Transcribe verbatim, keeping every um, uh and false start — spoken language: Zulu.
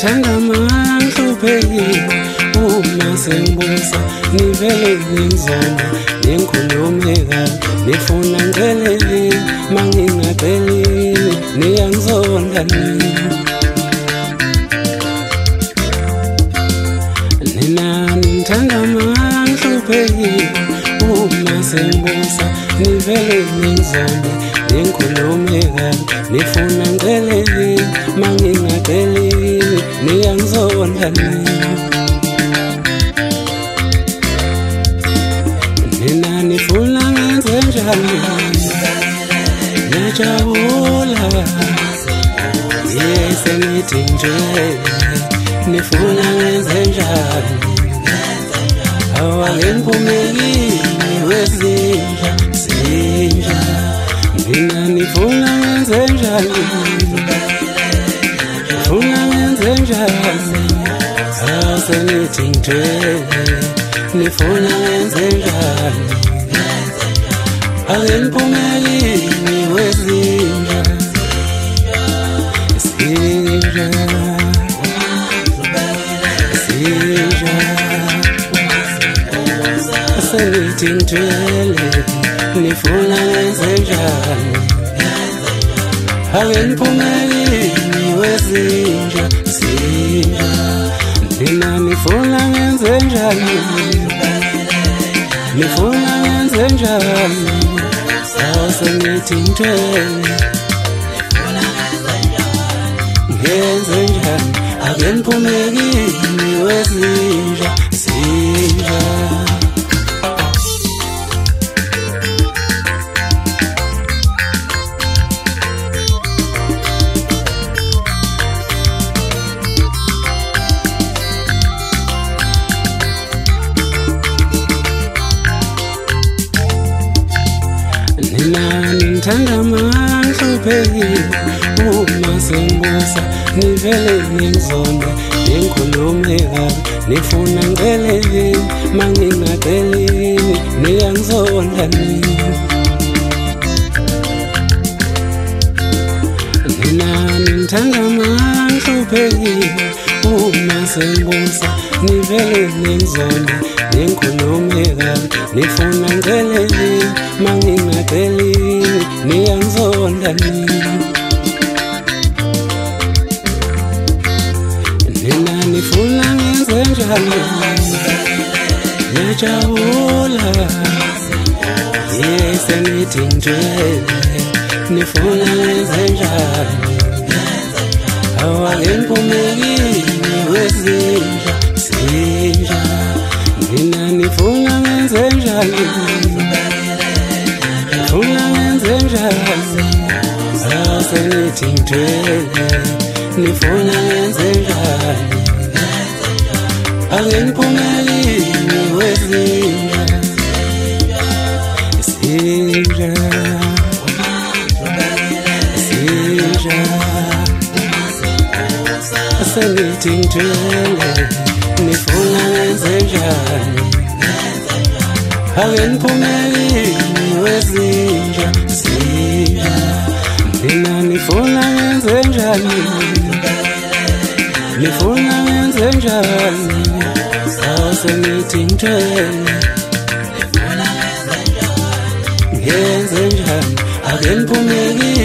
Ntandama hluphekile uma sengibusa nivele ngizonda ngikhulumeka nifuna ngelele mangingacelile niyangizonda nina Ntandama hluphekile uma sengibusa nivele ngizonda ngikhulumeka nifuna ngelele mangingacelile niyangizonda nina nifuna ngenze njani ngijabula yesenithi nje nifuna ngenze njani awangiphumekile wezinja zinja nina nifuna ngenze njani nifuna ngenze njani asenithi nje nifuna ngenze njani awangiphumekile wezinja zinja zinja asenithi nje nifuna ngenze njani awangiphumekile wezinja zinja nina nifuna ngenze njani nifuna ngenze njani asenithi nje ngenze njani awangiphumekile wezinja zinja nina Ntandama hluphekile uma sengibusa nivele ngizonda ngikhulumeka nifuna ngelele mangingacelile niyangizonda nina Ntandama hluphekile uma sengibusa nivele ngizonda ngikhulumeka nifuna ngelele mangingacelile niyangizonda nina nifuna ngenze njani ngijabula yesenithi nje nifuna ngenze njani awangiphumekile wezinja zinja nina nifuna ngenze njani nifuna ngenze njani asenithi nje nifuna ngenze njani awangiphumekile wezinja zinja zinja asenithi nje nifuna ngenze njani awangiphumekile wezinja zinja nina nifuna ngenze njani nifuna ngenze njani asenithi nje ngenze njani awangiphumekile